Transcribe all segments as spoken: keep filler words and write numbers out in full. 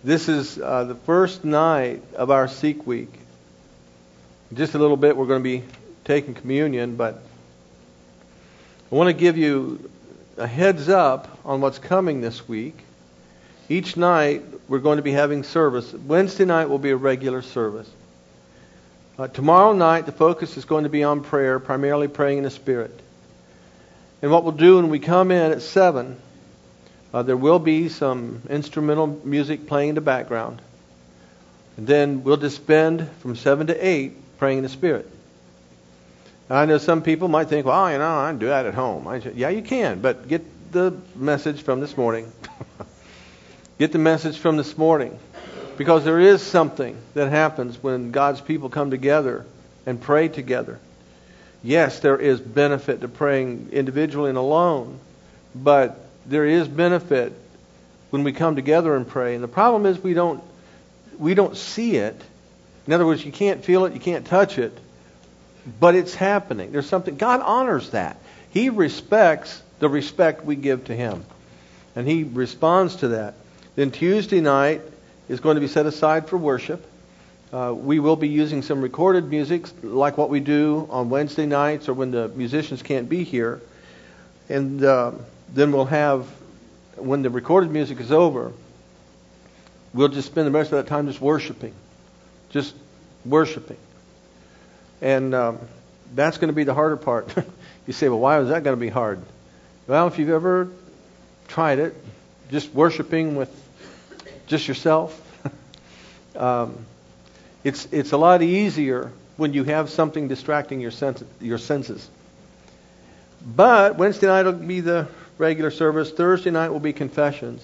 This is uh, the first night of our Seek Week. In just a little bit, we're going to be taking communion, but I want to give you a heads up on what's coming this week. Each night, we're going to be having service. Wednesday night will be a regular service. Uh, tomorrow night, the focus is going to be on prayer, primarily praying in the Spirit. And what we'll do when we come in at seven, uh, there will be some instrumental music playing in the background. And then we'll just spend from seven to eight praying in the Spirit. Now, I know some people might think, well, you know, I can do that at home. I said, yeah, you can, but get the message from this morning. Get the message from this morning. Because there is something that happens when God's people come together and pray together. Yes, there is benefit to praying individually and alone, but there is benefit when we come together and pray. And the problem is we don't we don't see it. In other words, you can't feel it, you can't touch it, but it's happening. There's something. God honors that. He respects the respect we give to Him, and He responds to that. Then Tuesday night is going to be set aside for worship. Uh, we will be using some recorded music, like what we do on Wednesday nights or when the musicians can't be here. And uh, then we'll have, when the recorded music is over, we'll just spend the rest of that time just worshiping. Just worshiping. And um, that's going to be the harder part. You say, well, why is that going to be hard? Well, if you've ever tried it, just worshiping with just yourself, um, it's it's a lot easier when you have something distracting your sense, your senses. But Wednesday night will be the regular service. Thursday night will be confessions.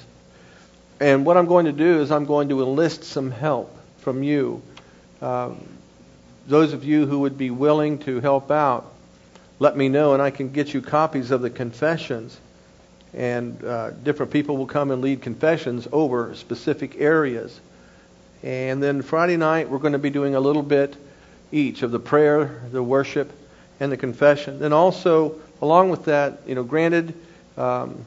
And what I'm going to do is I'm going to enlist some help from you. Um, those of you who would be willing to help out, let me know, and I can get you copies of the confessions. And uh, different people will come and lead confessions over specific areas. And then Friday night, we're going to be doing a little bit each of the prayer, the worship, and the confession. Then also, along with that, you know, granted, um,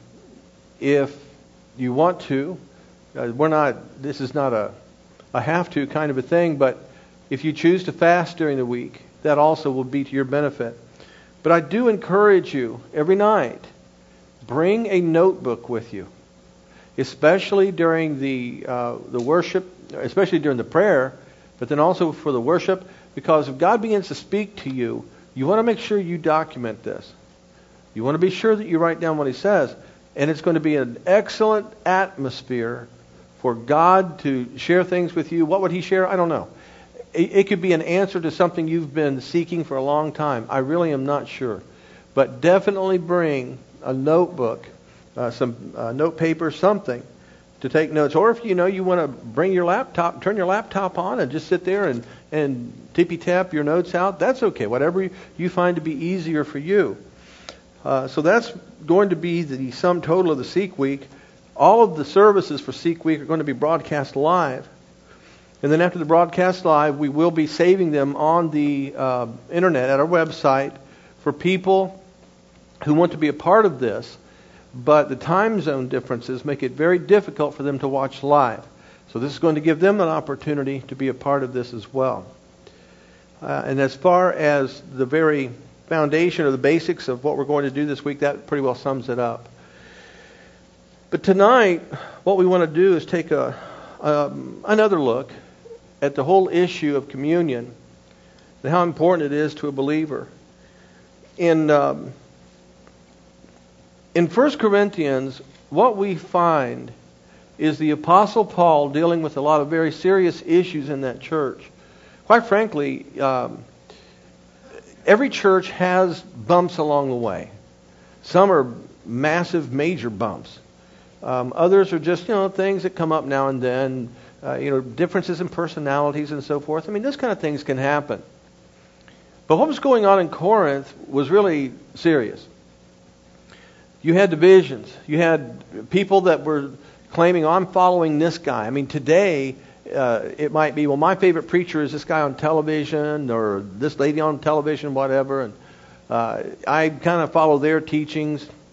if you want to, uh, we're not, this is not a, a have-to kind of a thing, but if you choose to fast during the week, that also will be to your benefit. But I do encourage you every night, bring a notebook with you, especially during the uh, the worship, especially during the prayer, but then also for the worship, because if God begins to speak to you, you want to make sure you document this. You want to be sure that you write down what He says, and it's going to be an excellent atmosphere for God to share things with you. What would He share? I don't know. It, it could be an answer to something you've been seeking for a long time. I really am not sure. But definitely bring a notebook, uh, some uh, note paper, something to take notes. Or if you know you want to bring your laptop, turn your laptop on and just sit there and, and tippy-tap your notes out, that's okay. Whatever you, you find to be easier for you. Uh, so that's going to be the sum total of the Seek Week. All of the services for Seek Week are going to be broadcast live. And then after the broadcast live, we will be saving them on the uh, internet at our website for people who want to be a part of this, but the time zone differences make it very difficult for them to watch live. So this is going to give them an opportunity to be a part of this as well. Uh, and as far as the very foundation or the basics of what we're going to do this week, that pretty well sums it up. But tonight, what we want to do is take a um, another look at the whole issue of communion and how important it is to a believer. In um, In First Corinthians, what we find is the Apostle Paul dealing with a lot of very serious issues in that church. Quite frankly, um, every church has bumps along the way. Some are massive, major bumps. Um, others are just, you know, things that come up now and then, uh, you know, differences in personalities and so forth. I mean, this kind of things can happen. But what was going on in Corinth was really serious. You had divisions. You had people that were claiming, oh, I'm following this guy. I mean, today, uh, it might be, well, my favorite preacher is this guy on television or this lady on television, whatever. And uh, I kind of follow their teachings.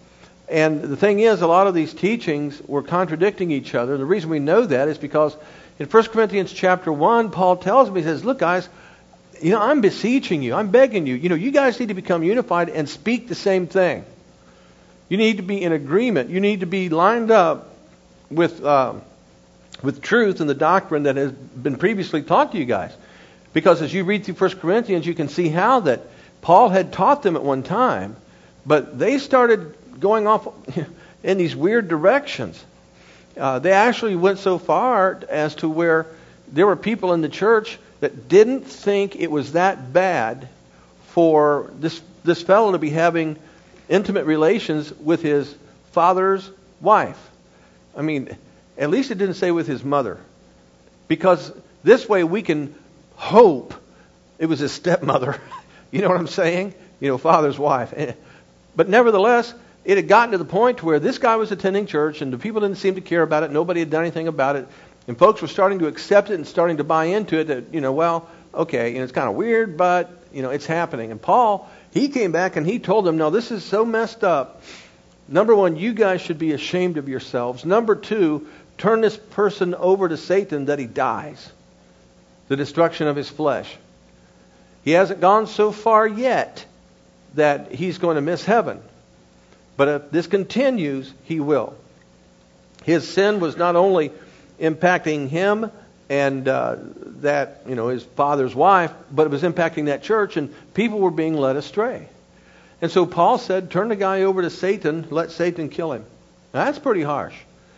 And the thing is, a lot of these teachings were contradicting each other. The reason we know that is because in First Corinthians chapter one, Paul tells me, he says, look guys, you know, I'm beseeching you, I'm begging you, you know, you guys need to become unified and speak the same thing. You need to be in agreement. You need to be lined up with uh, with truth and the doctrine that has been previously taught to you guys. Because as you read through First Corinthians, you can see how that Paul had taught them at one time, but they started going off in these weird directions. Uh, they actually went so far as to where there were people in the church that didn't think it was that bad for this this fellow to be having intimate relations with his father's wife. I mean, at least it didn't say with his mother. Because this way we can hope it was his stepmother. You know what I'm saying? You know, father's wife. But nevertheless, it had gotten to the point where this guy was attending church and the people didn't seem to care about it. Nobody had done anything about it. And folks were starting to accept it and starting to buy into it that, you know, well, okay, you know, it's kind of weird, but, you know, it's happening. And Paul, he came back and he told them, no, this is so messed up. Number one, you guys should be ashamed of yourselves. Number two, turn this person over to Satan that he dies. The destruction of his flesh. He hasn't gone so far yet that he's going to miss heaven. But if this continues, he will. His sin was not only impacting him and uh, that, you know, his father's wife, but it was impacting that church, and people were being led astray. And so Paul said, turn the guy over to Satan, let Satan kill him. Now, that's pretty harsh.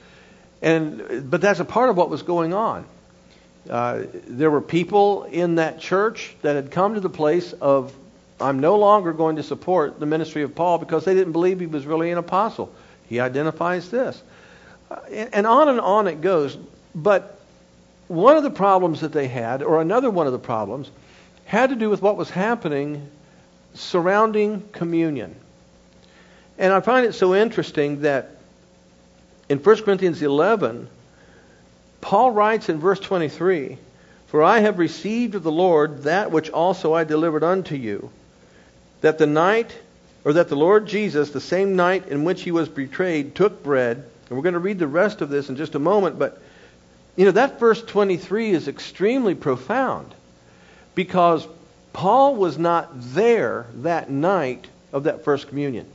And but that's a part of what was going on. Uh, there were people in that church that had come to the place of, I'm no longer going to support the ministry of Paul because they didn't believe he was really an apostle. He identifies this. Uh, and, and on and on it goes. But one of the problems that they had, or another one of the problems, had to do with what was happening surrounding communion. And I find it so interesting that in First Corinthians eleven, Paul writes in verse twenty-three, for I have received of the Lord that which also I delivered unto you, that the night, or that the Lord Jesus, the same night in which he was betrayed, took bread. And we're going to read the rest of this in just a moment, but you know, that verse twenty-three is extremely profound because Paul was not there that night of that first communion.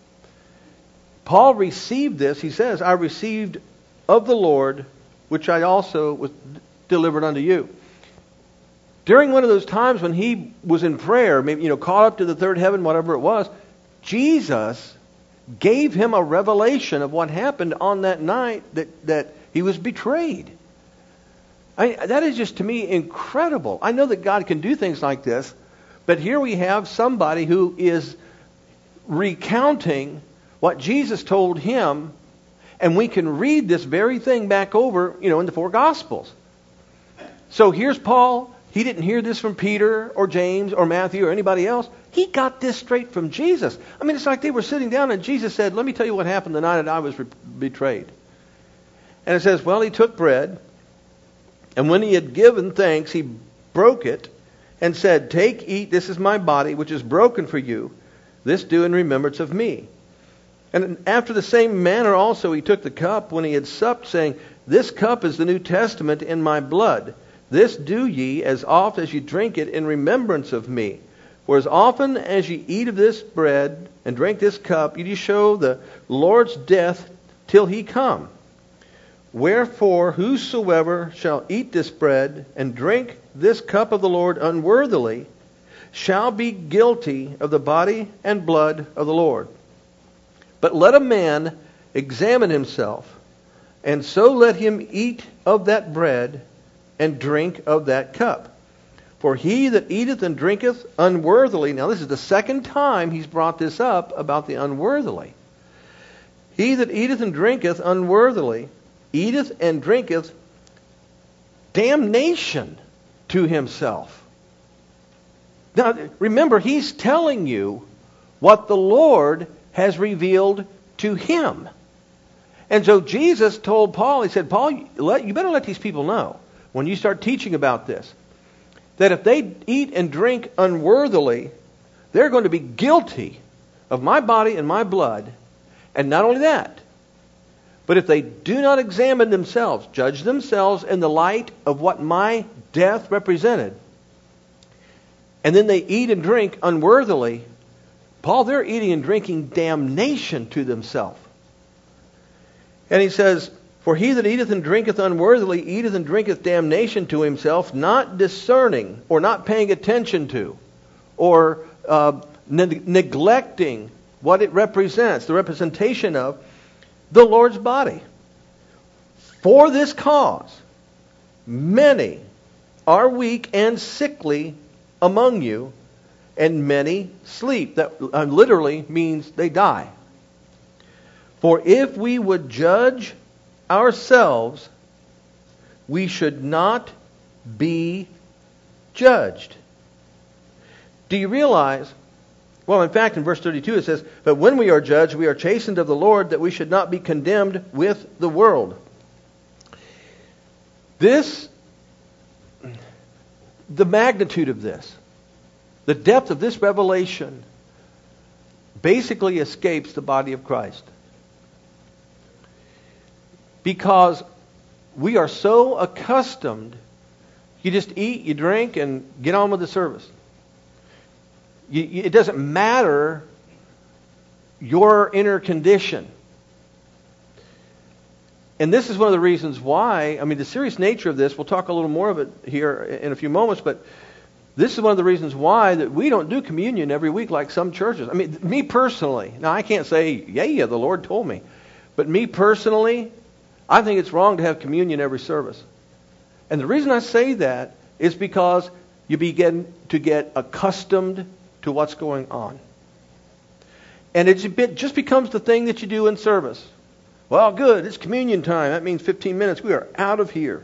Paul received this. He says, I received of the Lord, which I also was delivered unto you. During one of those times when he was in prayer, maybe, you know, caught up to the third heaven, whatever it was, Jesus gave him a revelation of what happened on that night that, that he was betrayed. I, that is just, to me, incredible. I know that God can do things like this, but here we have somebody who is recounting what Jesus told him, and we can read this very thing back over, you know, in the four Gospels. So here's Paul. He didn't hear this from Peter or James or Matthew or anybody else. He got this straight from Jesus. I mean, it's like they were sitting down and Jesus said, let me tell you what happened the night that I was re- betrayed. And it says, well, he took bread, and when he had given thanks, he broke it and said, take, eat, this is my body, which is broken for you. This do in remembrance of me. And after the same manner also he took the cup when he had supped, saying, this cup is the New Testament in my blood. This do ye as oft as ye drink it in remembrance of me. For as often as ye eat of this bread and drink this cup, ye do show the Lord's death till he come. Wherefore whosoever shall eat this bread and drink this cup of the Lord unworthily shall be guilty of the body and blood of the Lord. But let a man examine himself, and so let him eat of that bread and drink of that cup. For he that eateth and drinketh unworthily, now this is the second time he's brought this up about the unworthily. He that eateth and drinketh unworthily, eateth and drinketh damnation to himself. Now remember, he's telling you what the Lord has revealed to him. And so Jesus told Paul, he said, Paul, you better let these people know when you start teaching about this, that if they eat and drink unworthily, they're going to be guilty of my body and my blood, And not only that, but if they do not examine themselves, judge themselves in the light of what my death represented, and then they eat and drink unworthily, Paul, they're eating and drinking damnation to themselves. And he says, for he that eateth and drinketh unworthily eateth and drinketh damnation to himself, not discerning or not paying attention to or uh, ne- neglecting what it represents, the representation of the Lord's body. For this cause, many are weak and sickly among you, and many sleep. That uh, literally means they die. For if we would judge ourselves, we should not be judged. Do you realize? Well, in fact, in verse thirty-two it says, but when we are judged, we are chastened of the Lord, that we should not be condemned with the world. This, the magnitude of this, the depth of this revelation basically escapes the body of Christ. Because we are so accustomed, you just eat, you drink, and get on with the service. You, you, it doesn't matter your inner condition. And this is one of the reasons why, I mean, the serious nature of this, we'll talk a little more of it here in a few moments, but this is one of the reasons why that we don't do communion every week like some churches. I mean, me personally, now I can't say, yeah, yeah, the Lord told me. But me personally, I think it's wrong to have communion every service. And the reason I say that is because you begin to get accustomed to what's going on. And it just becomes the thing that you do in service. Well, good, it's communion time. That means fifteen minutes. We are out of here.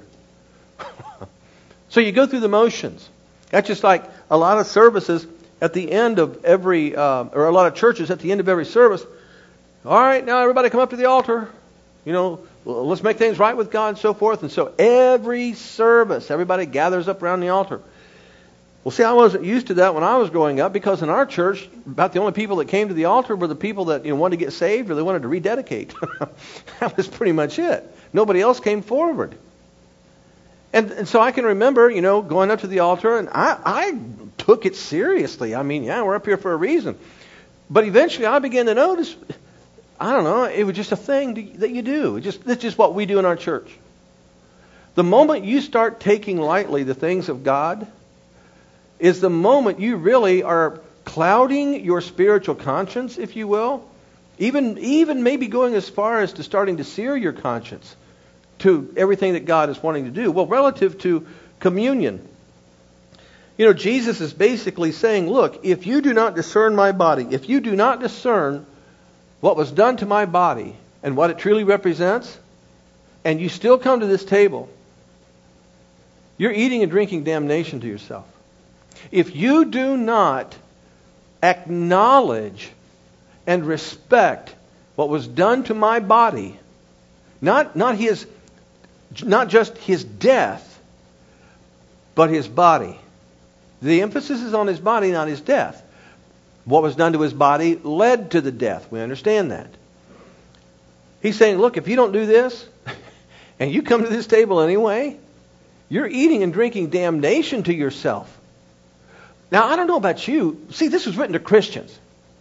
So you go through the motions. That's just like a lot of services at the end of every, uh, or a lot of churches at the end of every service. All right, now everybody come up to the altar. You know, let's make things right with God and so forth. And so every service, everybody gathers up around the altar. Well, see, I wasn't used to that when I was growing up, because in our church, about the only people that came to the altar were the people that, you know, wanted to get saved or they wanted to rededicate. That was pretty much it. Nobody else came forward. And, and so I can remember, you know, going up to the altar, and I, I took it seriously. I mean, yeah, we're up here for a reason. But eventually I began to notice, I don't know, it was just a thing to, that you do. It just, that's just what we do in our church. The moment you start taking lightly the things of God is the moment you really are clouding your spiritual conscience, if you will. Even, even maybe going as far as to starting to sear your conscience to everything that God is wanting to do. Well, relative to communion, you know, Jesus is basically saying, look, if you do not discern my body, if you do not discern what was done to my body and what it truly represents, and you still come to this table, you're eating and drinking damnation to yourself. If you do not acknowledge and respect what was done to my body, not, not his, not just his death, but his body. The emphasis is on his body, not his death. What was done to his body led to the death. We understand that. He's saying, look, if you don't do this, and you come to this table anyway, you're eating and drinking damnation to yourself. Now, I don't know about you. See, this was written to Christians.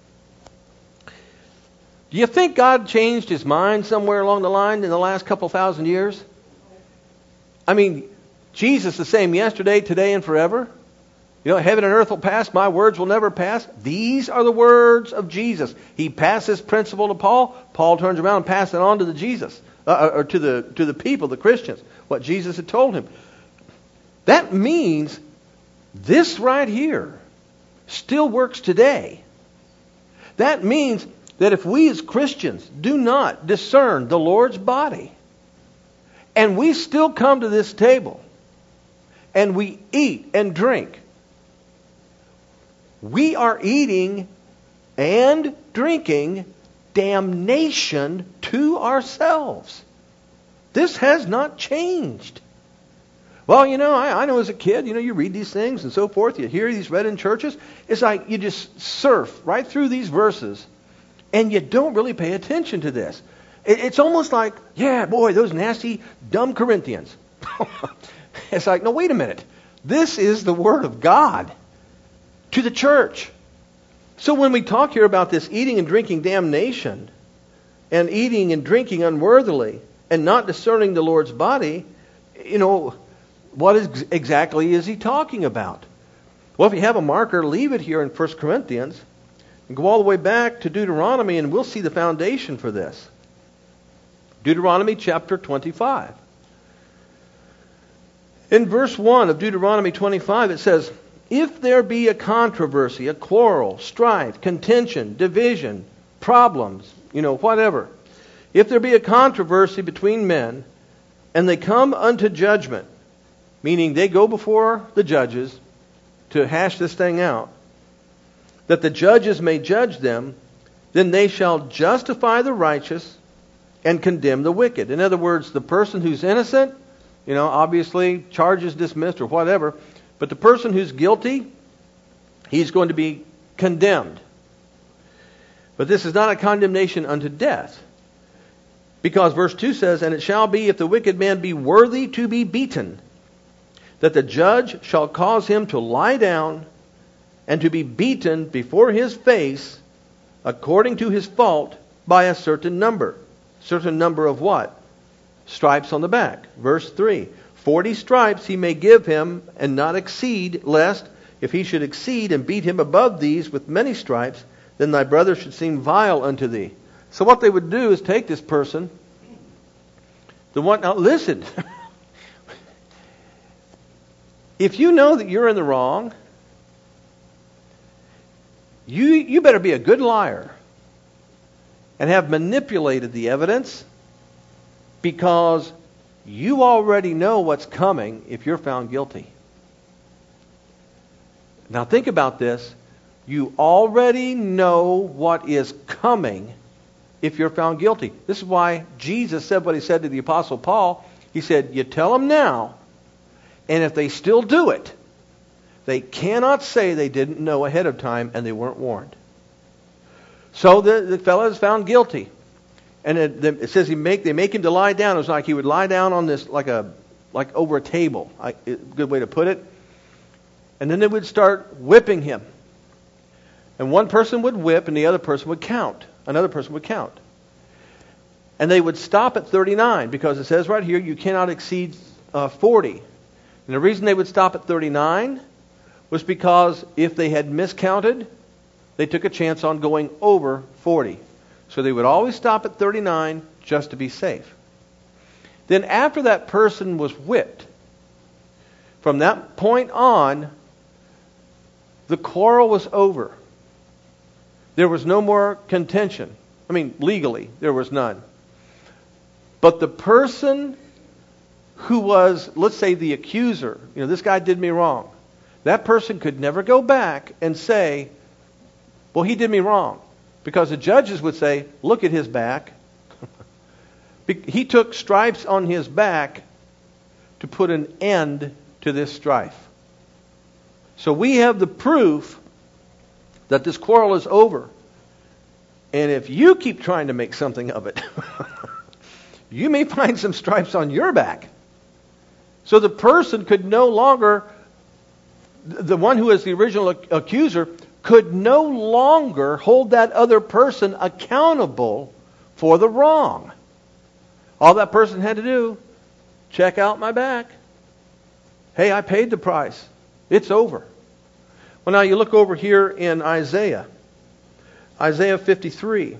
Do you think God changed his mind somewhere along the line in the last couple thousand years? I mean, Jesus the same yesterday, today, and forever. You know, heaven and earth will pass, my words will never pass. These are the words of Jesus. He passed this principle to Paul. Paul turns around and passes it on to the Jesus, uh, or to the to the people, the Christians, what Jesus had told him. That means this right here still works today. That means that if we as Christians do not discern the Lord's body, and we still come to this table, and we eat and drink, we are eating and drinking damnation to ourselves. This has not changed. Well, you know, I, I know as a kid, you know, you read these things and so forth. You hear these read in churches. It's like you just surf right through these verses. and you don't really pay attention to this. It's almost like, yeah, boy, those nasty, dumb Corinthians. It's like, no, wait a minute. This is the Word of God to the church. So when we talk here about this eating and drinking damnation, and eating and drinking unworthily, and not discerning the Lord's body, you know, what is, exactly is he talking about? Well, if you have a marker, leave it here in First Corinthians, and go all the way back to Deuteronomy, and we'll see the foundation for this. Deuteronomy chapter twenty-five. In verse one of Deuteronomy twenty-five, it says, if there be a controversy, a quarrel, strife, contention, division, problems, you know, whatever. If there be a controversy between men, and they come unto judgment, meaning they go before the judges to hash this thing out, that the judges may judge them, then they shall justify the righteous and condemn the wicked. In other words, the person who's innocent, you know, obviously charges dismissed or whatever, but the person who's guilty, he's going to be condemned. But this is not a condemnation unto death. Because verse two says, and it shall be, if the wicked man be worthy to be beaten, that the judge shall cause him to lie down and to be beaten before his face according to his fault by a certain number. Certain number of what? Stripes on the back. Verse three. Forty stripes he may give him, and not exceed, lest, if he should exceed and beat him above these with many stripes, then thy brother should seem vile unto thee. So what they would do is take this person, the one, now listen, if you know that you're in the wrong, you you better be a good liar and have manipulated the evidence, because you already know what's coming if you're found guilty. Now think about this. You already know what is coming if you're found guilty. This is why Jesus said what he said to the Apostle Paul. He said, you tell them now, and if they still do it, they cannot say they didn't know ahead of time and they weren't warned. So the, the fellow is found guilty. And it, it says he make they make him to lie down. It was like he would lie down on this, like a like over a table. I, good way to put it. And then they would start whipping him. And one person would whip and the other person would count. Another person would count. And they would stop at thirty-nine, because it says right here, you cannot exceed uh, forty. And the reason they would stop at thirty-nine was because if they had miscounted, they took a chance on going over forty. So they would always stop at thirty-nine just to be safe. Then after that person was whipped, from that point on, the quarrel was over. There was no more contention. I mean, legally, there was none. But the person who was, let's say, the accuser, you know, this guy did me wrong, that person could never go back and say, well, he did me wrong. Because the judges would say, look at his back. He took stripes on his back to put an end to this strife. So we have the proof that this quarrel is over. And if you keep trying to make something of it, you may find some stripes on your back. So the person could no longer, the one who is the original accuser, could no longer hold that other person accountable for the wrong. All that person had to do, check out my back. Hey, I paid the price. It's over. Well, now you look over here in Isaiah. Isaiah fifty-three.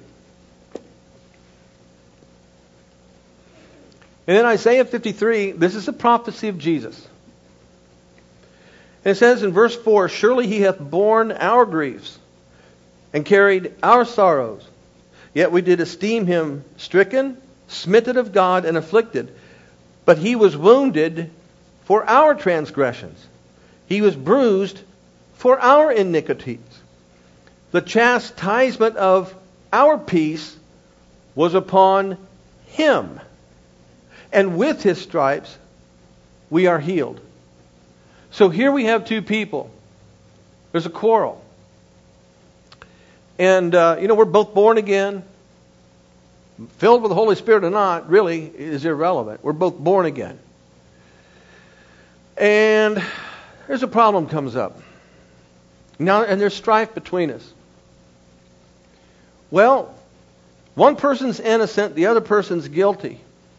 And in Isaiah fifty-three, this is a prophecy of Jesus. And it says in verse four, surely he hath borne our griefs and carried our sorrows. Yet we did esteem him stricken, smitten of God, and afflicted. But he was wounded for our transgressions. He was bruised for our iniquities. The chastisement of our peace was upon him. And with his stripes we are healed. So here we have two people. There's a quarrel. And, uh, you know, we're both born again. Filled with the Holy Spirit or not, really, is irrelevant. We're both born again. And there's a problem comes up. Now, and there's strife between us. Well, one person's innocent, the other person's guilty.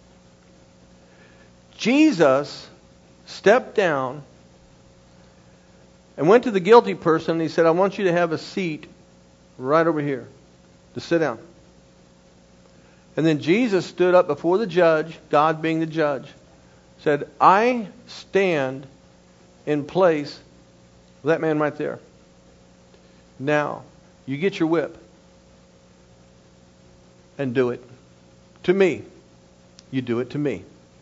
Jesus stepped down and went to the guilty person and he said, I want you to have a seat right over here to sit down. And then Jesus stood up before the judge, God being the judge, said, I stand in place of that man right there. Now, you get your whip and do it to me. You do it to me.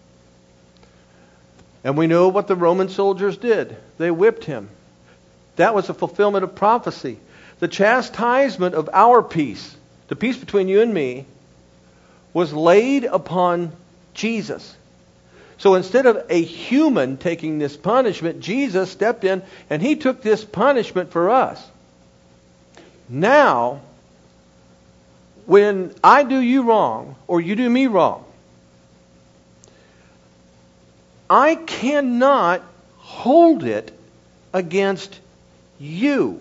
And we know what the Roman soldiers did. They whipped him. That was a fulfillment of prophecy. The chastisement of our peace, the peace between you and me, was laid upon Jesus. So instead of a human taking this punishment, Jesus stepped in and He took this punishment for us. Now, when I do you wrong, or you do me wrong, I cannot hold it against you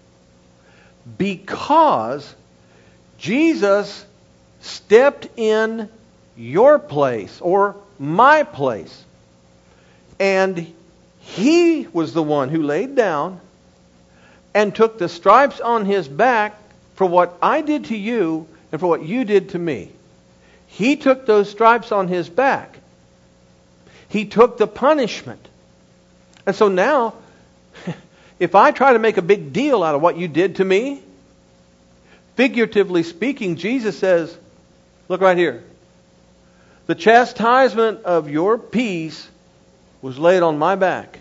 because Jesus stepped in your place or my place. And He was the one who laid down and took the stripes on His back for what I did to you and for what you did to me. He took those stripes on His back. He took the punishment. And so now, if I try to make a big deal out of what you did to me, figuratively speaking, Jesus says, look right here. The chastisement of your peace was laid on my back.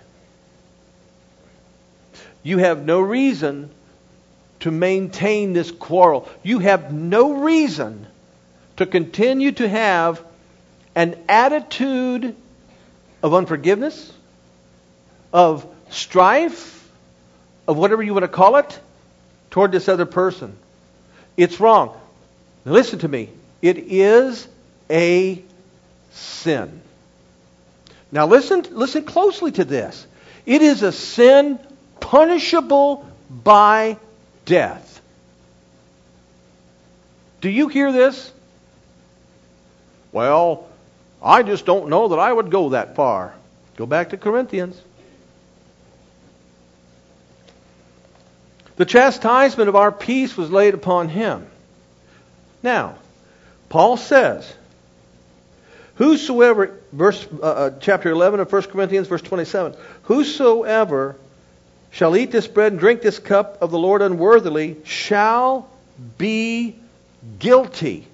You have no reason to maintain this quarrel. You have no reason to continue to have an attitude of unforgiveness, of strife, of whatever you want to call it, toward this other person. It's wrong. Now listen to me. It is a sin. Now listen, listen closely to this. It is a sin punishable by death. Do you hear this? Well, I just don't know that I would go that far. Go back to Corinthians. The chastisement of our peace was laid upon Him. Now, Paul says, whosoever, verse uh, chapter eleven of First Corinthians, verse twenty-seven, whosoever shall eat this bread and drink this cup of the Lord unworthily shall be guilty.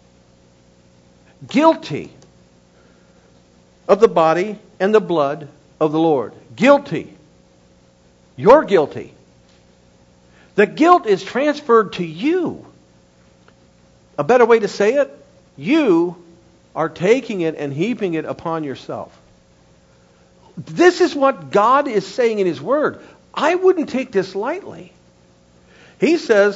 Guilty of the body and the blood of the Lord. Guilty. You're guilty. The guilt is transferred to you. A better way to say it, you are taking it and heaping it upon yourself. This is what God is saying in His Word. I wouldn't take this lightly. He says,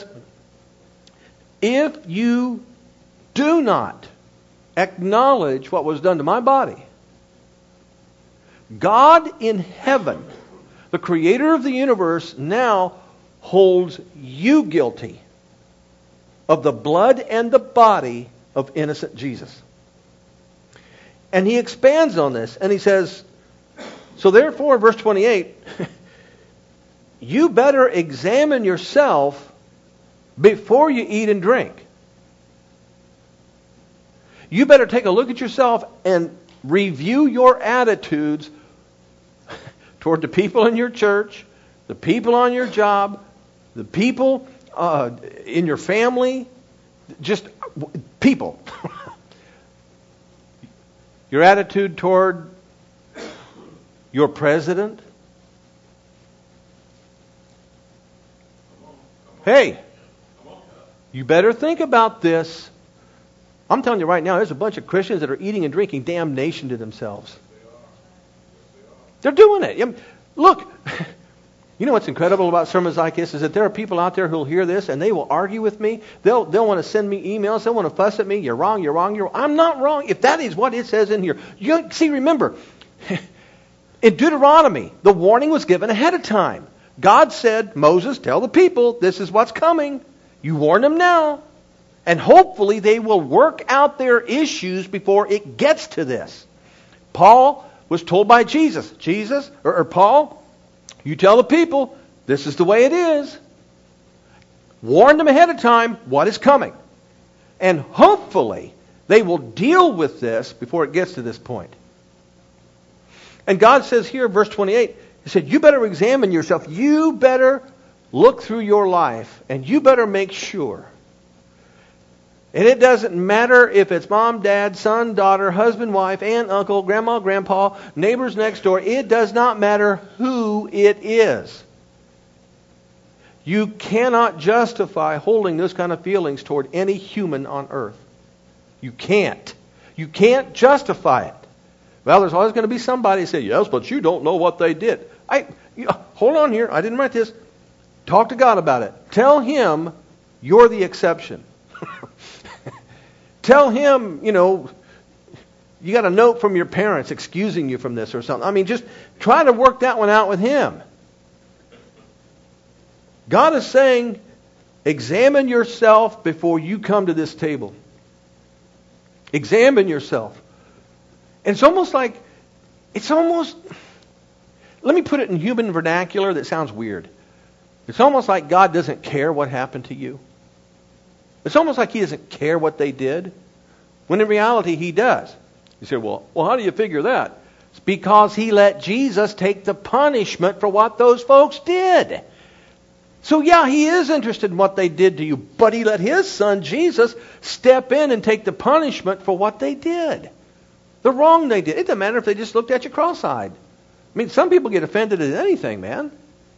if you do not acknowledge what was done to my body, God in heaven, the Creator of the universe, now holds you guilty of the blood and the body of innocent Jesus. And He expands on this and He says, so therefore, verse twenty-eight, you better examine yourself before you eat and drink. You better take a look at yourself and review your attitudes toward the people in your church, the people on your job, the people uh, in your family, just people. Your attitude toward your president. Hey, you better think about this. I'm telling you right now, there's a bunch of Christians that are eating and drinking damnation to themselves. They're doing it. Look, You know what's incredible about sermons like this is that there are people out there who will hear this and they will argue with me. They'll they'll want to send me emails. They'll want to fuss at me. You're wrong. You're wrong. You're wrong. I'm not wrong. If that is what it says in here, you see. Remember, in Deuteronomy, the warning was given ahead of time. God said, Moses, tell the people this is what's coming. You warn them now, and hopefully they will work out their issues before it gets to this. Paul was told by Jesus, Jesus or, or Paul. You tell the people, this is the way it is. Warn them ahead of time what is coming. And hopefully they will deal with this before it gets to this point. And God says here, verse twenty-eight, He said, you better examine yourself. You better look through your life. And you better make sure. And it doesn't matter if it's mom, dad, son, daughter, husband, wife, aunt, uncle, grandma, grandpa, neighbors next door. It does not matter who it is. You cannot justify holding those kind of feelings toward any human on earth. You can't. You can't justify it. Well, there's always going to be somebody who say, yes, but you don't know what they did. I you, hold on here. I didn't write this. Talk to God about it. Tell Him you're the exception. Tell Him, you know, you got a note from your parents excusing you from this or something. I mean, just try to work that one out with Him. God is saying, examine yourself before you come to this table. Examine yourself. And it's almost like, it's almost, let me put it in human vernacular that sounds weird. It's almost like God doesn't care what happened to you. It's almost like He doesn't care what they did, when in reality He does. You say, well, well, how do you figure that? It's because He let Jesus take the punishment for what those folks did. So yeah, He is interested in what they did to you, but He let His Son, Jesus, step in and take the punishment for what they did. The wrong they did. It doesn't matter if they just looked at you cross-eyed. I mean, some people get offended at anything, man.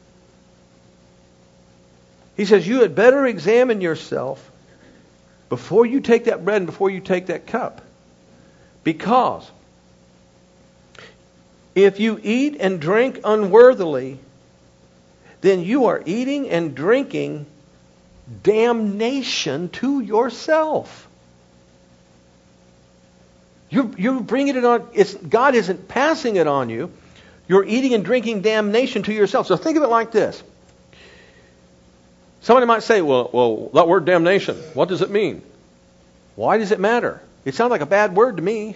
He says, you had better examine yourself before you take that bread and before you take that cup. Because if you eat and drink unworthily, then you are eating and drinking damnation to yourself. You're, you're bringing it on. It's, God isn't passing it on you. You're eating and drinking damnation to yourself. So think of it like this. Somebody might say, well, well, that word damnation, what does it mean? Why does it matter? It sounds like a bad word to me.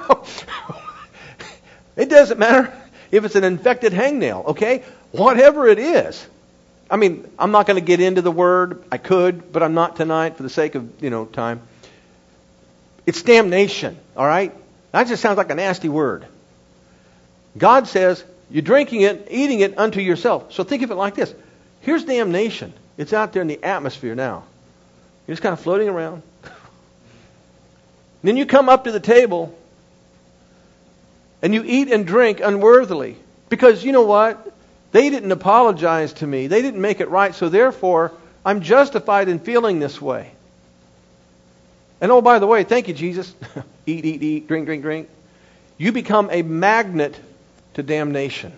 It doesn't matter if it's an infected hangnail, okay? Whatever it is. I mean, I'm not going to get into the word. I could, but I'm not tonight for the sake of, you know, time. It's damnation, all right? That just sounds like a nasty word. God says, you're drinking it, eating it unto yourself. So think of it like this. Here's damnation. It's out there in the atmosphere now. You're just kind of floating around. Then you come up to the table and you eat and drink unworthily. Because you know what? They didn't apologize to me. They didn't make it right. So therefore, I'm justified in feeling this way. And oh, by the way, thank you, Jesus. Eat, eat, eat, drink, drink, drink. You become a magnet to damnation.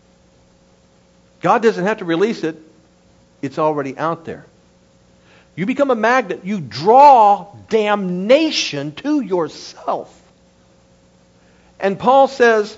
God doesn't have to release it. It's already out there. You become a magnet. You draw damnation to yourself. And Paul says,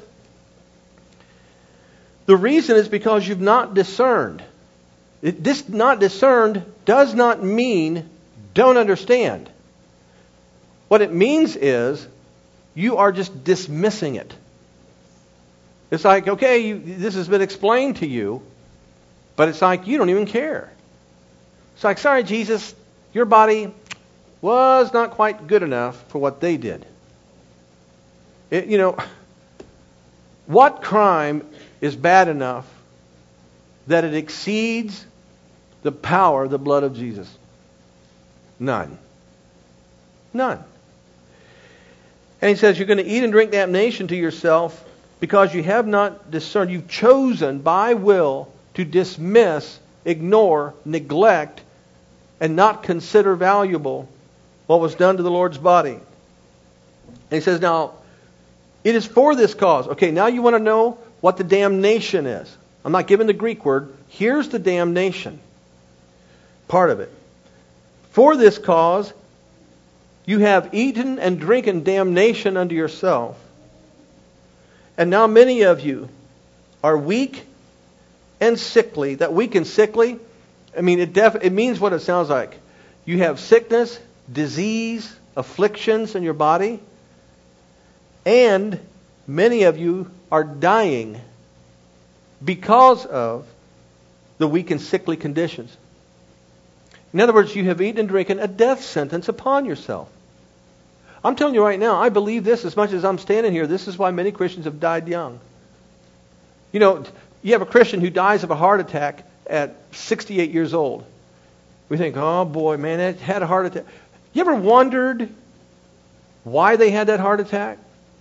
the reason is because you've not discerned. It, this not discerned does not mean don't understand. What it means is you are just dismissing it. It's like, okay, you, this has been explained to you, but it's like you don't even care. It's like, sorry, Jesus, your body was not quite good enough for what they did. It, you know, what crime is bad enough that it exceeds the power of the blood of Jesus? None. None. And he says, you're going to eat and drink damnation to yourself because you have not discerned. You've chosen by will to dismiss, ignore, neglect, and not consider valuable what was done to the Lord's body. And he says, now, it is for this cause. Okay, now you want to know what the damnation is. I'm not giving the Greek word. Here's the damnation. Part of it. For this cause, you have eaten and drinken damnation unto yourself. And now many of you are weak and sickly. That weak and sickly, I mean, it def- it means what it sounds like. You have sickness, disease, afflictions in your body. And many of you are dying because of the weak and sickly conditions. In other words, you have eaten and drinken a death sentence upon yourself. I'm telling you right now, I believe this as much as I'm standing here. This is why many Christians have died young. You know, you have a Christian who dies of a heart attack at sixty-eight years old. We think, oh boy, man, it had a heart attack. You ever wondered why they had that heart attack?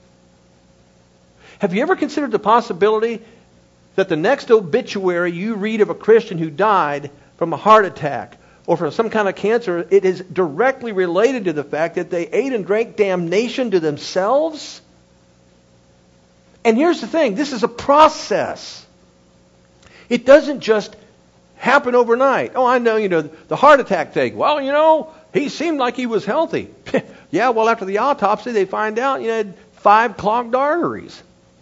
Have you ever considered the possibility that the next obituary you read of a Christian who died from a heart attack or from some kind of cancer, it is directly related to the fact that they ate and drank damnation to themselves? And here's the thing, this is a process. It doesn't just happen overnight. Oh, I know, you know, the heart attack thing. Well, you know, he seemed like he was healthy. Yeah, well, after the autopsy, they find out, you know, he had five clogged arteries.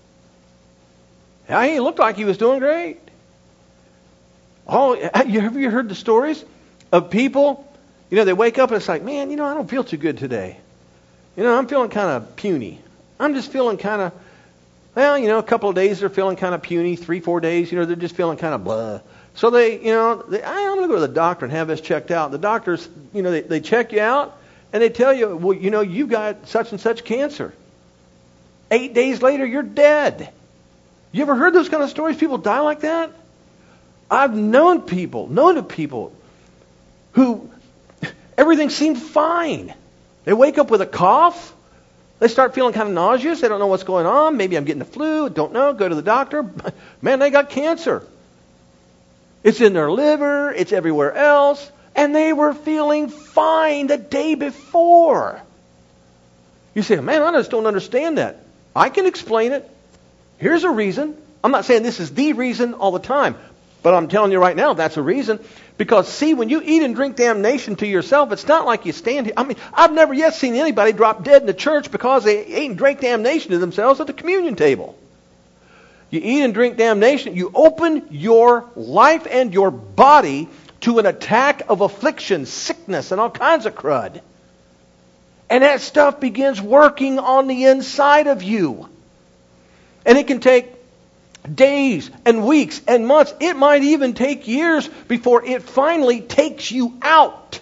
Yeah, he looked like he was doing great. Oh, have you heard the stories of people, you know, they wake up and it's like, man, you know, I don't feel too good today. You know, I'm feeling kind of puny. I'm just feeling kind of, well, you know, a couple of days they're feeling kind of puny. Three, four days, you know, they're just feeling kind of blah. So they, you know, they, I'm going to go to the doctor and have this checked out. The doctors, you know, they, they check you out and they tell you, well, you know, you've got such and such cancer. Eight days later, you're dead. You ever heard those kind of stories? People die like that? I've known people, known of people who everything seemed fine. They wake up with a cough. They start feeling kind of nauseous. They don't know what's going on. Maybe I'm getting the flu. Don't know. Go to the doctor. Man, they got cancer. It's in their liver. It's everywhere else. And they were feeling fine the day before. You say, man, I just don't understand that. I can explain it. Here's a reason. I'm not saying this is the reason all the time. But I'm telling you right now, that's a reason. Because, see, when you eat and drink damnation to yourself, it's not like you stand here. I mean, I've never yet seen anybody drop dead in the church because they ate and drank damnation to themselves at the communion table. You eat and drink damnation. You open your life and your body to an attack of affliction, sickness, and all kinds of crud. And that stuff begins working on the inside of you. And it can take days and weeks and months. It might even take years before it finally takes you out.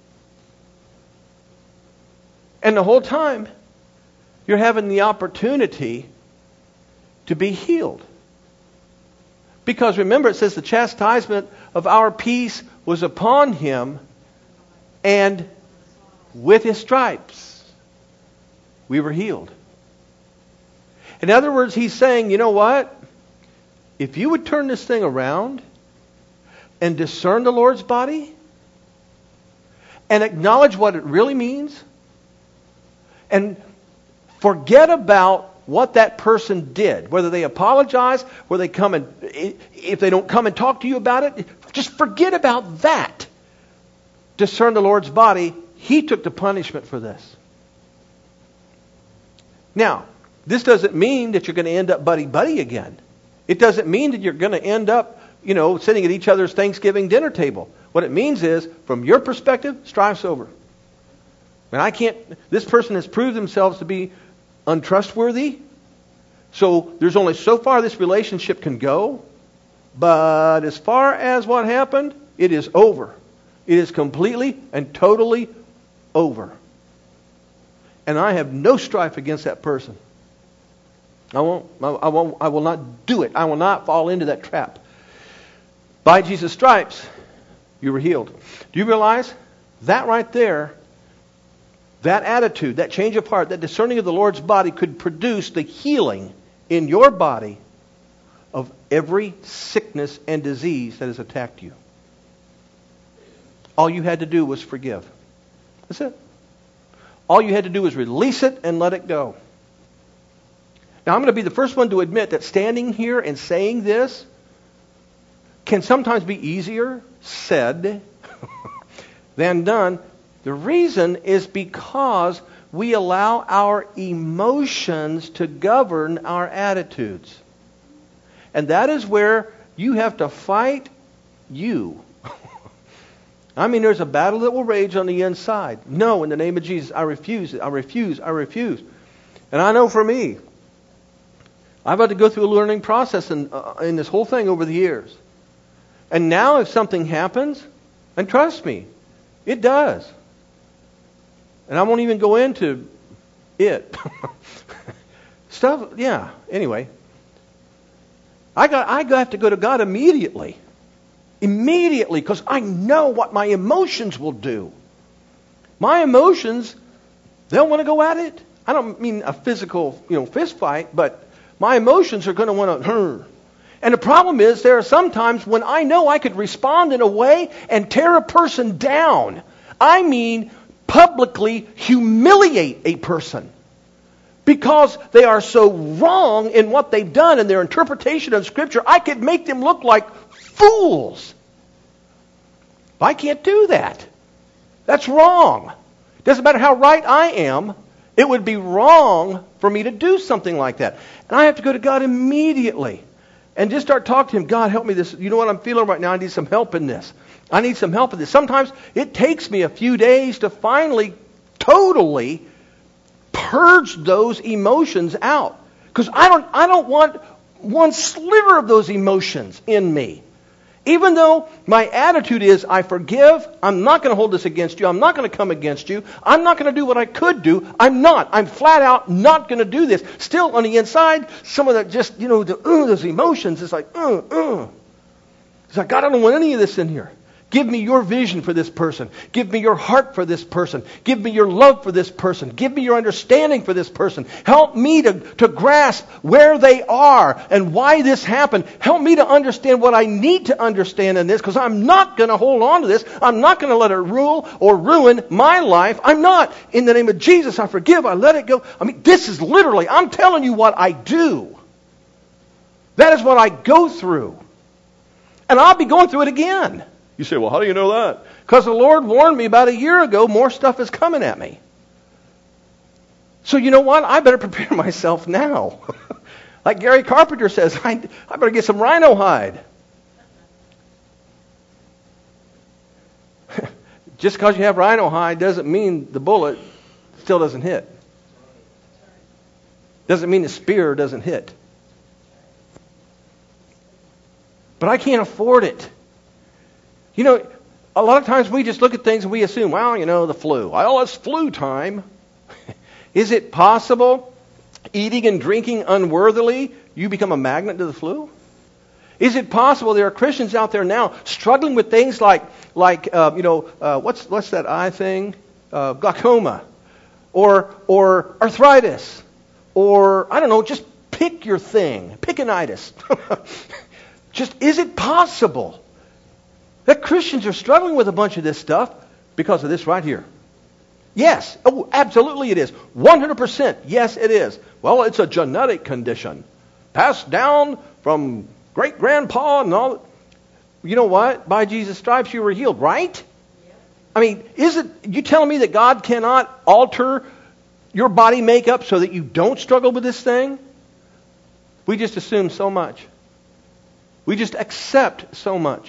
And the whole time, you're having the opportunity to be healed. Because remember, it says the chastisement of our peace was upon him, and with his stripes we were healed. In other words, he's saying, you know what? If you would turn this thing around and discern the Lord's body and acknowledge what it really means and forget about what that person did, whether they apologize, whether they come and, if they don't come and talk to you about it, just forget about that. Discern the Lord's body. He took the punishment for this. Now, this doesn't mean that you're going to end up buddy-buddy again. It doesn't mean that you're going to end up, you know, sitting at each other's Thanksgiving dinner table. What it means is, from your perspective, strife's over. And I can't, this person has proved themselves to be untrustworthy. So there's only so far this relationship can go. But as far as what happened, it is over. It is completely and totally over. And I have no strife against that person. I won't, I won't, I will not do it. I will not fall into that trap. By Jesus' stripes, you were healed. Do you realize that right there, that attitude, that change of heart, that discerning of the Lord's body could produce the healing in your body of every sickness and disease that has attacked you? All you had to do was forgive. That's it. All you had to do was release it and let it go. Now, I'm going to be the first one to admit that standing here and saying this, can sometimes be easier said than done. The reason is because we allow our emotions to govern our attitudes. And that is where you have to fight you. I mean, there's a battle that will rage on the inside. No, in the name of Jesus, I refuse it. I refuse. I refuse. And I know for me, I've had to go through a learning process in, uh, in this whole thing over the years. And now if something happens, and trust me, it does. And I won't even go into it. Stuff, yeah, anyway. I got I have to go to God immediately. Immediately, because I know what my emotions will do. My emotions, they'll want to go at it. I don't mean a physical, you know, fist fight, but my emotions are going to want to. And the problem is, there are some times when I know I could respond in a way and tear a person down. I mean, publicly humiliate a person. Because they are so wrong in what they've done and their interpretation of Scripture, I could make them look like fools. I can't do that. That's wrong. Doesn't matter how right I am, it would be wrong for me to do something like that. And I have to go to God immediately and just start talking to Him. God, help me this. You know what I'm feeling right now? I need some help in this. I need some help in this. Sometimes it takes me a few days to finally, totally purge those emotions out. Because I don't, I don't want one sliver of those emotions in me. Even though my attitude is, I forgive, I'm not going to hold this against you, I'm not going to come against you, I'm not going to do what I could do, I'm not. I'm flat out not going to do this. Still on the inside, some of that just, you know, the, uh, those emotions, it's like, uh, uh. It's like, God, I don't want any of this in here. Give me your vision for this person. Give me your heart for this person. Give me your love for this person. Give me your understanding for this person. Help me to, to grasp where they are and why this happened. Help me to understand what I need to understand in this, because I'm not going to hold on to this. I'm not going to let it rule or ruin my life. I'm not. In the name of Jesus, I forgive. I let it go. I mean, this is literally, I'm telling you what I do. That is what I go through. And I'll be going through it again. You say, well, how do you know that? Because the Lord warned me about a year ago, more stuff is coming at me. So you know what? I better prepare myself now. Like Gary Carpenter says, I, I better get some rhino hide. Just because you have rhino hide doesn't mean the bullet still doesn't hit. Doesn't mean the spear doesn't hit. But I can't afford it. You know, a lot of times we just look at things and we assume, well, you know, the flu. Well, it's flu time. Is it possible, eating and drinking unworthily, you become a magnet to the flu? Is it possible there are Christians out there now struggling with things like, like uh, you know, uh, what's what's that eye thing? Uh, glaucoma, or or arthritis, or I don't know, just pick your thing, pickinitis. Just, is it possible that Christians are struggling with a bunch of this stuff because of this right here? Yes. Oh, absolutely it is. one hundred percent. Yes, it is. Well, it's a genetic condition. Passed down from great-grandpa and all. You know what? By Jesus' stripes you were healed, right? I mean, is it, you telling me that God cannot alter your body makeup so that you don't struggle with this thing? We just assume so much. We just accept so much.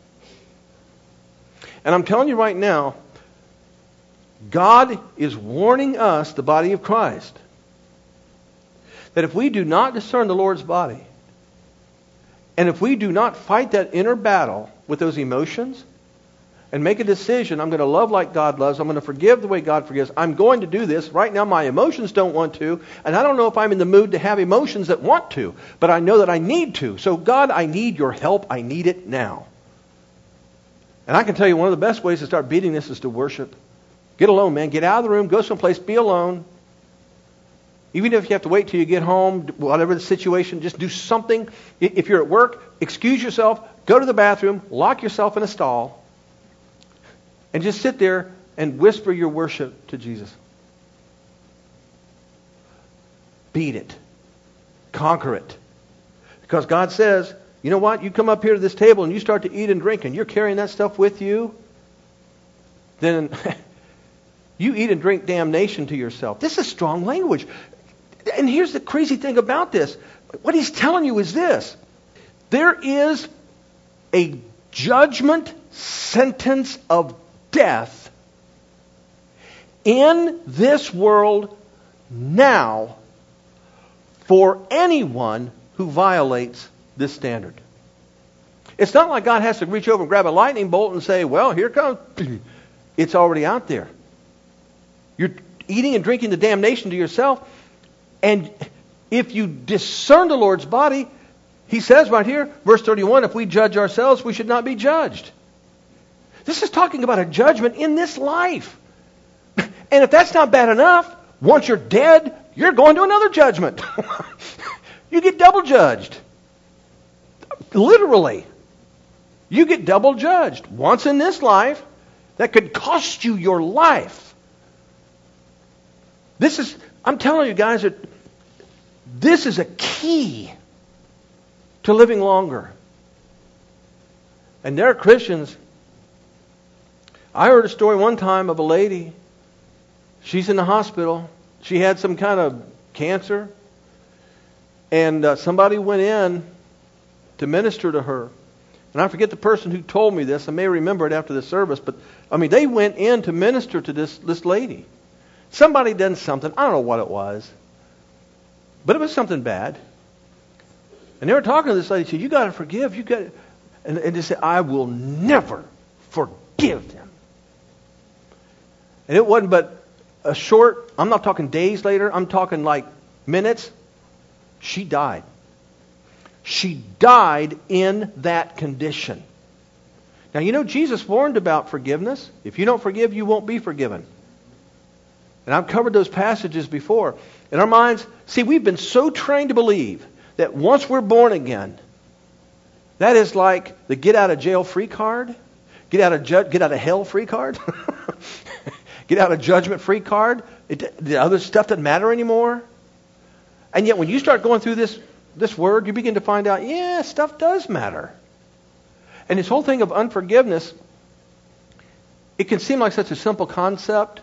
And I'm telling you right now, God is warning us, the body of Christ, that if we do not discern the Lord's body, and if we do not fight that inner battle with those emotions, and make a decision, I'm going to love like God loves, I'm going to forgive the way God forgives, I'm going to do this. Right now my emotions don't want to, and I don't know if I'm in the mood to have emotions that want to, but I know that I need to. So God, I need your help. I need it now. And I can tell you one of the best ways to start beating this is to worship. Get alone, man. Get out of the room. Go someplace. Be alone. Even if you have to wait till you get home, whatever the situation, just do something. If you're at work, excuse yourself. Go to the bathroom. Lock yourself in a stall. And just sit there and whisper your worship to Jesus. Beat it. Conquer it. Because God says, you know what? You come up here to this table and you start to eat and drink and you're carrying that stuff with you, then you eat and drink damnation to yourself. This is strong language. And here's the crazy thing about this. What he's telling you is this. There is a judgment sentence of death in this world now for anyone who violates this standard. It's not like God has to reach over and grab a lightning bolt and say, well, here comes. It's already out there. You're eating and drinking the damnation to yourself. And if you discern the Lord's body, He says right here, verse thirty-one, if we judge ourselves, we should not be judged. This is talking about a judgment in this life. And if that's not bad enough, once you're dead, you're going to another judgment. You get double judged. Literally. You get double judged. Once in this life, that could cost you your life. This is, I'm telling you guys, that this is a key to living longer. And there are Christians. I heard a story one time of a lady. She's in the hospital. She had some kind of cancer. And uh, somebody went in to minister to her. And I forget the person who told me this. I may remember it after the service. But, I mean, they went in to minister to this, this lady. Somebody done something. I don't know what it was. But it was something bad. And they were talking to this lady. She said, you got to forgive. You got to... And, and they said, I will never forgive them. And it wasn't but a short, I'm not talking days later. I'm talking like minutes. She died. She died in that condition. Now, you know, Jesus warned about forgiveness. If you don't forgive, you won't be forgiven. And I've covered those passages before. In our minds, see, we've been so trained to believe that once we're born again, that is like the get out of jail free card, get out of ju- get out of hell free card, get out of judgment free card. It, the other stuff doesn't matter anymore. And yet when you start going through this, this word, you begin to find out, yeah, stuff does matter. And this whole thing of unforgiveness, it can seem like such a simple concept,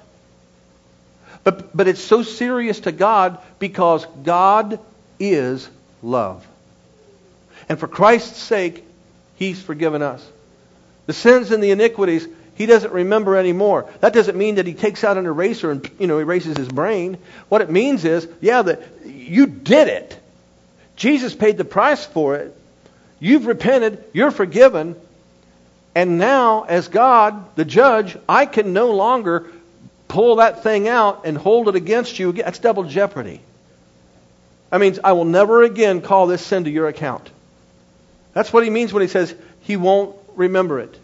but, but it's so serious to God because God is love. And for Christ's sake, He's forgiven us. The sins and the iniquities, He doesn't remember anymore. That doesn't mean that He takes out an eraser and, you know, erases his brain. What it means is, yeah, that you did it. Jesus paid the price for it. You've repented. You're forgiven. And now, as God, the judge, I can no longer pull that thing out and hold it against you. That's double jeopardy. That means I will never again call this sin to your account. That's what He means when He says He won't remember it.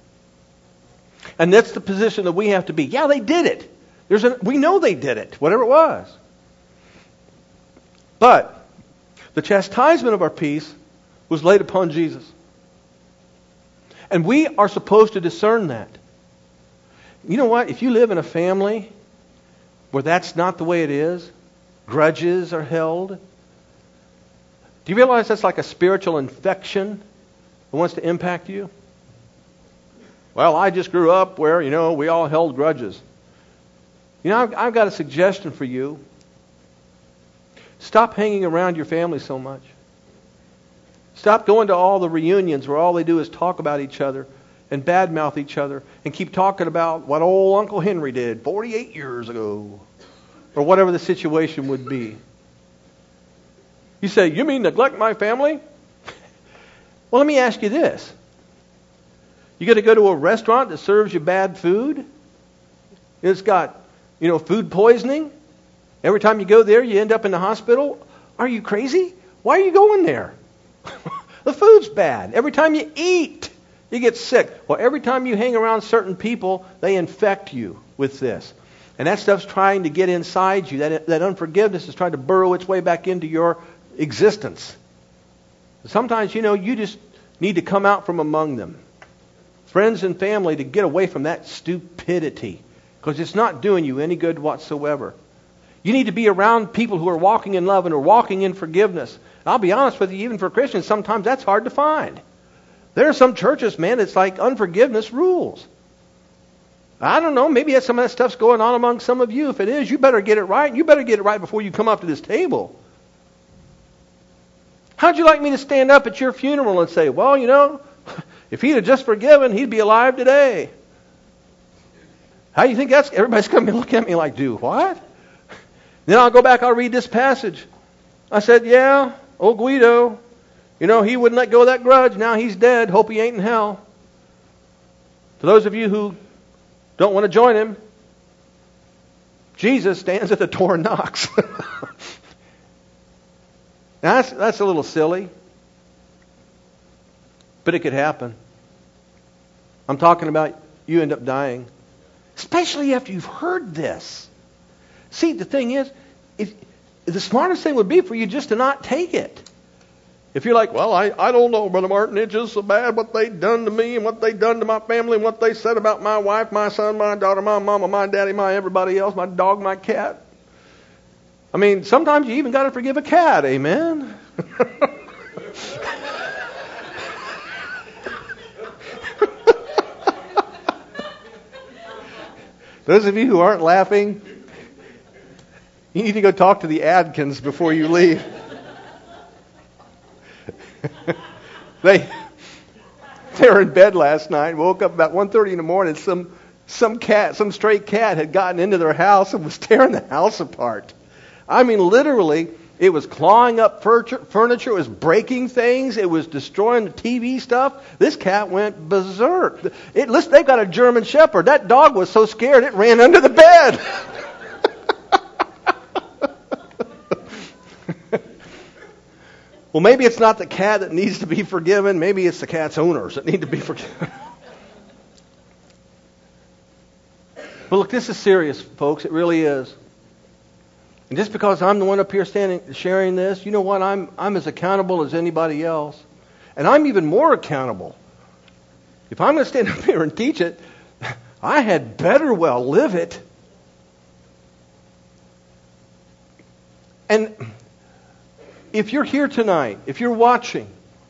And that's the position that we have to be. Yeah, they did it. There's a, we know they did it, whatever it was. But the chastisement of our peace was laid upon Jesus. And we are supposed to discern that. You know what? If you live in a family where that's not the way it is, grudges are held. Do you realize that's like a spiritual infection that wants to impact you? Well, I just grew up where, you know, we all held grudges. You know, I've, I've got a suggestion for you. Stop hanging around your family so much. Stop going to all the reunions where all they do is talk about each other and badmouth each other and keep talking about what old Uncle Henry did forty-eight years ago or whatever the situation would be. You say, you mean neglect my family? Well, let me ask you this. You got to go to a restaurant that serves you bad food? It's got, you know, food poisoning? Every time you go there, you end up in the hospital? Are you crazy? Why are you going there? The food's bad. Every time you eat, you get sick. Well, every time you hang around certain people, they infect you with this. And that stuff's trying to get inside you. That, that unforgiveness is trying to burrow its way back into your existence. Sometimes, you know, you just need to come out from among them. Friends and family, to get away from that stupidity. Because it's not doing you any good whatsoever. You need to be around people who are walking in love and are walking in forgiveness. And I'll be honest with you, even for Christians, sometimes that's hard to find. There are some churches, man, it's like unforgiveness rules. I don't know, maybe some of that stuff's going on among some of you. If it is, you better get it right. You better get it right before you come up to this table. How'd you like me to stand up at your funeral and say, well, you know, if he'd have just forgiven, he'd be alive today? How do you think that's... Everybody's going to look at me like, do what? Then I'll go back, I'll read this passage. I said, yeah, old Guido, you know, he wouldn't let go of that grudge. Now he's dead. Hope he ain't in hell. For those of you who don't want to join him, Jesus stands at the door and knocks. Now that's, that's a little silly, but it could happen. I'm talking about you end up dying, especially after you've heard this. See, the thing is, if, the smartest thing would be for you just to not take it. If you're like, well, I, I don't know, Brother Martin, it's just so bad what they done to me and what they done to my family and what they said about my wife, my son, my daughter, my mama, my daddy, my everybody else, my dog, my cat. I mean, sometimes you even got to forgive a cat, amen? Those of you who aren't laughing, you need to go talk to the Adkins before you leave. they they were in bed last night, woke up about one thirty in the morning. Some some cat, some stray cat had gotten into their house and was tearing the house apart. I mean, literally, it was clawing up furniture, it was breaking things, it was destroying the T V stuff. This cat went berserk. It, listen, they've got a German Shepherd. That dog was so scared it ran under the bed. Well, maybe it's not the cat that needs to be forgiven. Maybe it's the cat's owners that need to be forgiven. But look, this is serious, folks. It really is. And just because I'm the one up here standing sharing this, you know what? I'm I'm as accountable as anybody else. And I'm even more accountable. If I'm going to stand up here and teach it, I had better well live it. And if you're here tonight, if you're watching,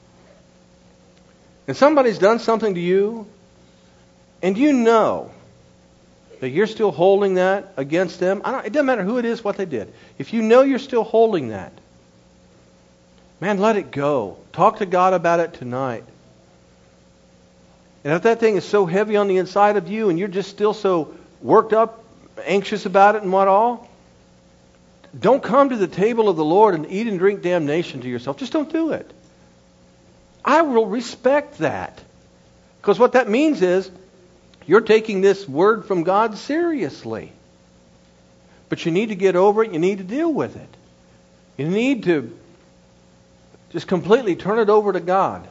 and somebody's done something to you, and you know that you're still holding that against them, I don't, it doesn't matter who it is, what they did. If you know you're still holding that, man, let it go. Talk to God about it tonight. And if that thing is so heavy on the inside of you and you're just still so worked up, anxious about it and what all, don't come to the table of the Lord and eat and drink damnation to yourself. Just don't do it. I will respect that. Because what that means is you're taking this word from God seriously. But you need to get over it. You need to deal with it. You need to just completely turn it over to God.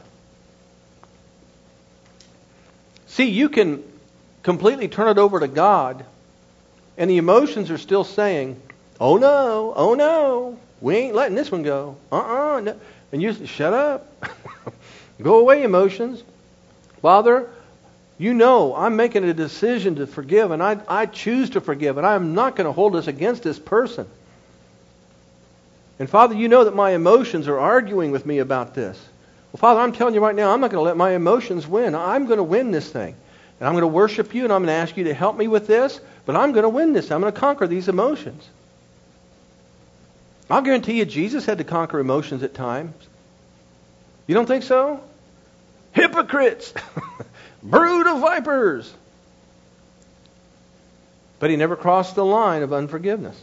See, you can completely turn it over to God, and the emotions are still saying, oh no, oh no, we ain't letting this one go. Uh-uh. No. And you say, shut up. Go away, emotions. Father, you know I'm making a decision to forgive, and I, I choose to forgive, and I'm not going to hold this against this person. And Father, you know that my emotions are arguing with me about this. Well, Father, I'm telling you right now, I'm not going to let my emotions win. I'm going to win this thing. And I'm going to worship you, and I'm going to ask you to help me with this, but I'm going to win this. I'm going to conquer these emotions. I'll guarantee you Jesus had to conquer emotions at times. You don't think so? Hypocrites! Brood of vipers! But he never crossed the line of unforgiveness.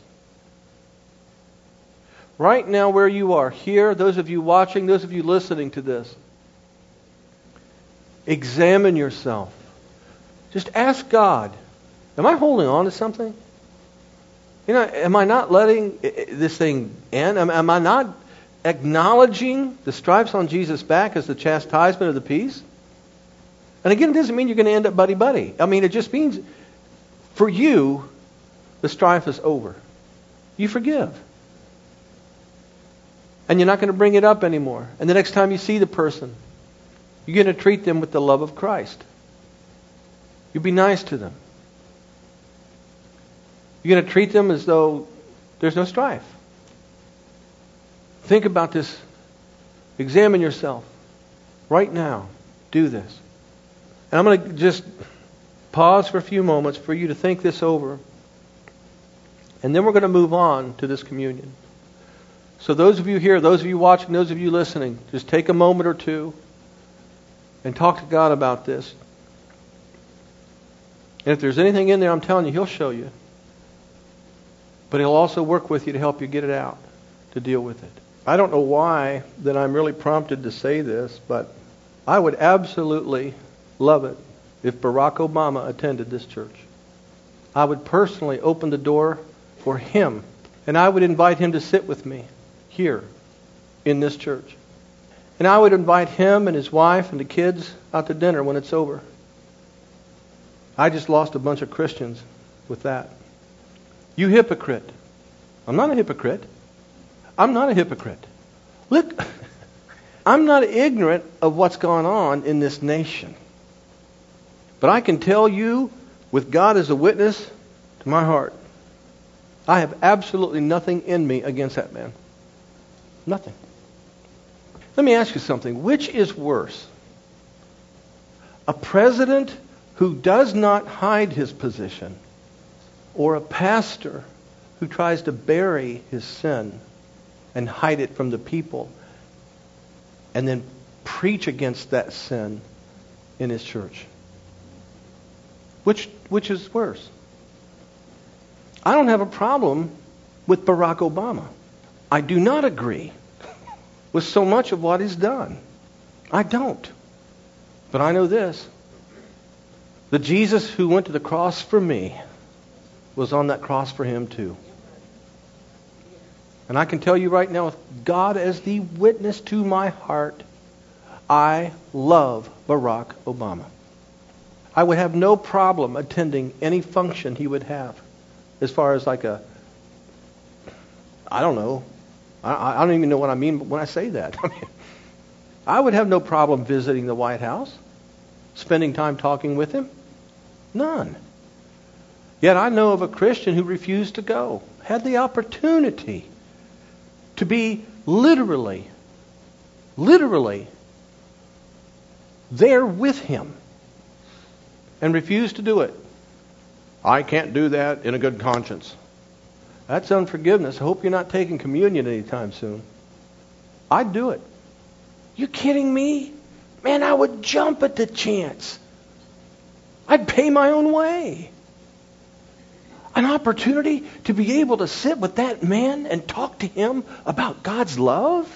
Right now where you are, here, those of you watching, those of you listening to this, examine yourself. Just ask God, am I holding on to something? You know, am I not letting this thing end? Am, am I not acknowledging the stripes on Jesus' back as the chastisement of the peace? And again, it doesn't mean you're going to end up buddy-buddy. I mean, it just means for you, the strife is over. You forgive. And you're not going to bring it up anymore. And the next time you see the person, you're going to treat them with the love of Christ. You'll be nice to them. You're going to treat them as though there's no strife. Think about this. Examine yourself. Right now, do this. And I'm going to just pause for a few moments for you to think this over. And then we're going to move on to this communion. So those of you here, those of you watching, those of you listening, just take a moment or two and talk to God about this. And if there's anything in there, I'm telling you, He'll show you. But He'll also work with you to help you get it out, to deal with it. I don't know why that I'm really prompted to say this, but I would absolutely love it if Barack Obama attended this church. I would personally open the door for him, and I would invite him to sit with me here in this church. And I would invite him and his wife and the kids out to dinner when it's over. I just lost a bunch of Christians with that. You hypocrite. I'm not a hypocrite. I'm not a hypocrite. Look, I'm not ignorant of what's gone on in this nation. But I can tell you, with God as a witness to my heart, I have absolutely nothing in me against that man. Nothing. Let me ask you something. Which is worse? A president who does not hide his position, or a pastor who tries to bury his sin and hide it from the people and then preach against that sin in his church? Which which is worse? I don't have a problem with Barack Obama. I do not agree with so much of what he's done. I don't. But I know this. The Jesus who went to the cross for me was on that cross for him too. And I can tell you right now, with God as the witness to my heart, I love Barack Obama. I would have no problem attending any function he would have, as far as like a, I don't know, I, I don't even know what I mean when I say that. I mean, I would have no problem visiting the White House, spending time talking with him. None. Yet I know of a Christian who refused to go, had the opportunity to be literally, literally there with him, and refused to do it. I can't do that in a good conscience. That's unforgiveness. I hope you're not taking communion anytime soon. I'd do it. You kidding me? Man, I would jump at the chance. I'd pay my own way. An opportunity to be able to sit with that man and talk to him about God's love?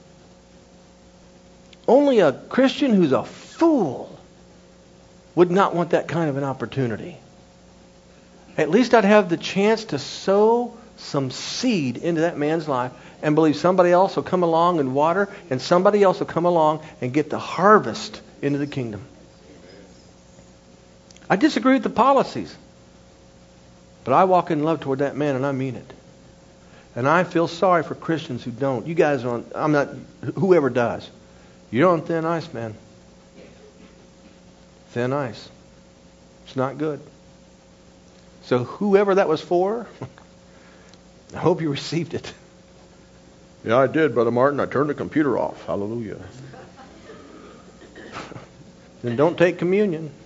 Only a Christian who's a fool would not want that kind of an opportunity. At least I'd have the chance to sow some seed into that man's life and believe somebody else will come along and water, and somebody else will come along and get the harvest into the kingdom. I disagree with the policies, but I walk in love toward that man, and I mean it. And I feel sorry for Christians who don't. You guys are on, I'm not, whoever does. You're on thin ice, man. Thin ice. It's not good. So whoever that was for, I hope you received it. Yeah, I did, Brother Martin. I turned the computer off. Hallelujah. Then don't take communion.